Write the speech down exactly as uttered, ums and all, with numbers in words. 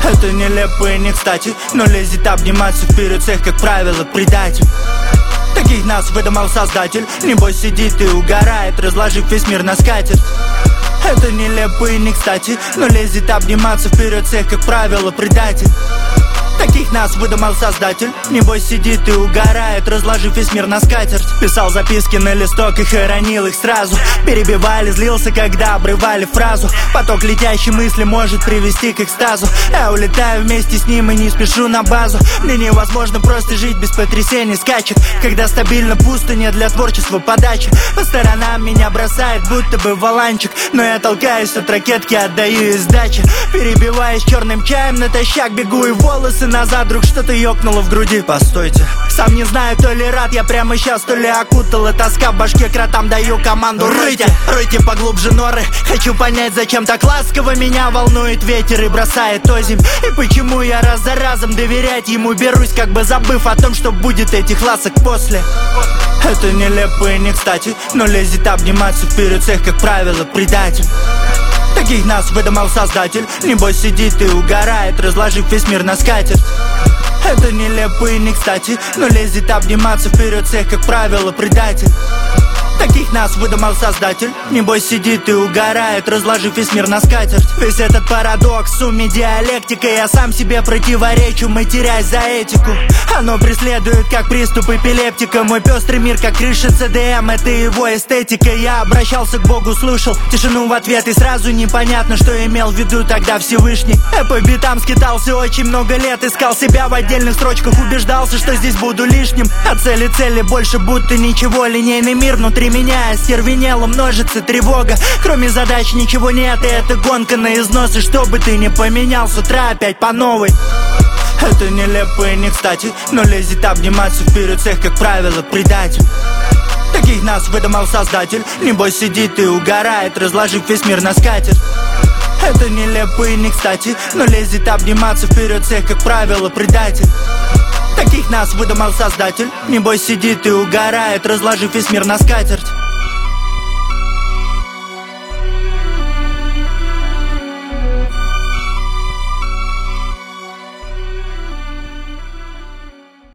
Это нелепо и не кстати, но лезет обниматься вперед всех, как правило, предатель. Таких нас выдумал создатель, небось сидит и угорает, разложив весь мир на скатерть. Это нелепо и не кстати, но лезет обниматься вперед всех, как правило, предатель. Таких нас выдумал создатель, небось сидит и угорает, разложив весь мир на скатерть. Писал записки на листок и хоронил их сразу. Перебивали, злился, когда обрывали фразу. Поток летящей мысли может привести к экстазу. Я улетаю вместе с ним и не спешу на базу. Мне невозможно просто жить без потрясений скачек, когда стабильно пусто, нет для творчества подачи. По сторонам меня бросает, будто бы валанчик, но я толкаюсь от ракетки, отдаю ей сдачи. Перебиваясь черным чаем натощак, бегу и волосы назад, вдруг что-то ёкнуло в груди. Постойте, сам не знаю, то ли рад я прямо сейчас, то ли окутала тоска в башке. Кротам даю команду: ройте, ройте поглубже норы. Хочу понять, зачем так ласково меня волнует ветер и бросает озимь. И почему я раз за разом доверять ему берусь, как бы забыв о том, что будет этих ласок после. Это нелепо и не кстати, но лезет обниматься вперед всех, как правило, предатель. Таких нас выдумал создатель, небось сидит и угорает, разложив весь мир на скатерть. Это нелепо и не кстати, но лезет обниматься вперед всех, как правило, предатель. Таких нас выдумал создатель, небось сидит и угорает, разложив весь мир на скатерть. Весь этот парадокс, в сумме диалектика, я сам себе противоречу, матерясь за этику. Оно преследует, как приступ эпилептика. Мой пестрый мир, как крыша цэ дэ эм, это его эстетика. Я обращался к Богу, слушал тишину в ответ, и сразу непонятно, что имел в виду тогда Всевышний. Я по битам скитался очень много лет, искал себя в отдельных строчках, убеждался, что здесь буду лишним. От цели цели больше будто ничего, линейный мир внутри меня остервенело, множится тревога. Кроме задач ничего нет, и это гонка на износ. И что бы ты ни поменял, с утра опять по новой. Это нелепо и не кстати, но лезет обниматься вперед всех, как правило, предатель. Таких нас выдумал создатель, небось сидит и угорает, разложив весь мир на скатерть. Это нелепо и не кстати, но лезет обниматься вперед всех, как правило, предатель. Таких нас выдумал создатель, небось сидит и угорает, разложив весь мир на скатерть.